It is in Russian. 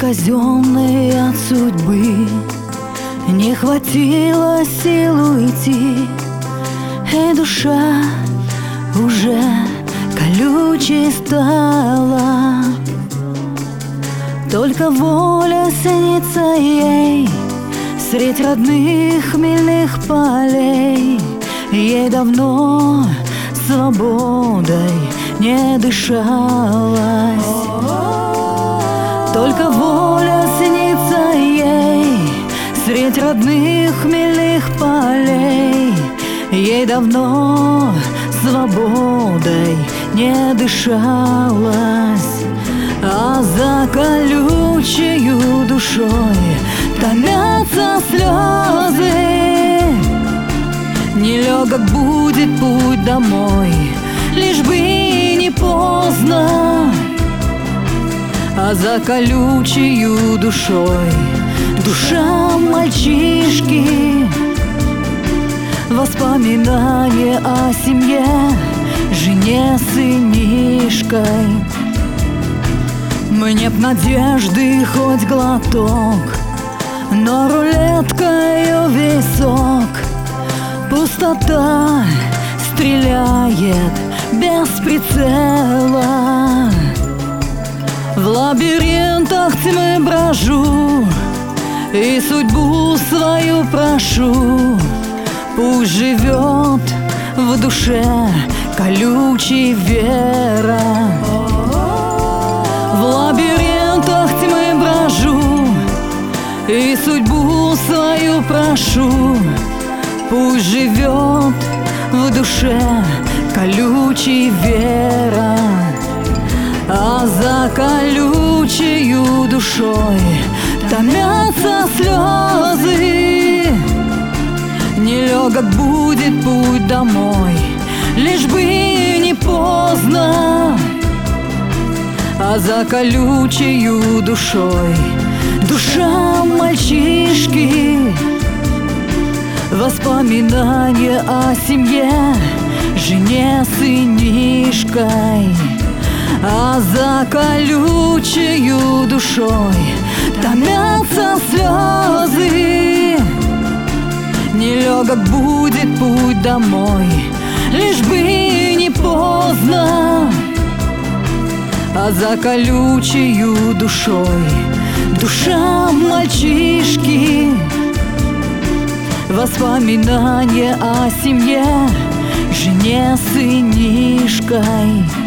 казенной от судьбы, не хватило сил уйти, и душа уже колючей стала. Только воля снится ей средь родных хмельных полей. Ей давно свободой не дышалось. Только воля снится ей средь родных хмельных полей. Ей давно свободой не дышалось. А за колючею душой томятся слезы. Нелегок будет путь домой, лишь бы не поздно. А за колючею душой душа мальчишки, воспоминания о семье, жене, сынишкой. Мне б надежды хоть глоток, но рулеткою висок. Пустота стреляет без прицела. В лабиринтах тьмы брожу и судьбу свою прошу. Пусть живет в душе колючей вера. В лабиринтах тьмы брожу и судьбу свою прошу. Пусть живет в душе колючей вера. А за колючею душой томятся слезы. Нелегок будет путь домой, лишь бы не поздно. А за колючею душой душа мальчишки, воспоминания о семье, жене, сынишкой. А за колючею душой томятся слезы. Нелегок будет путь домой, лишь бы не поздно. А за колючею душой душа мальчишки, воспоминания о семье, жене, сынишкой.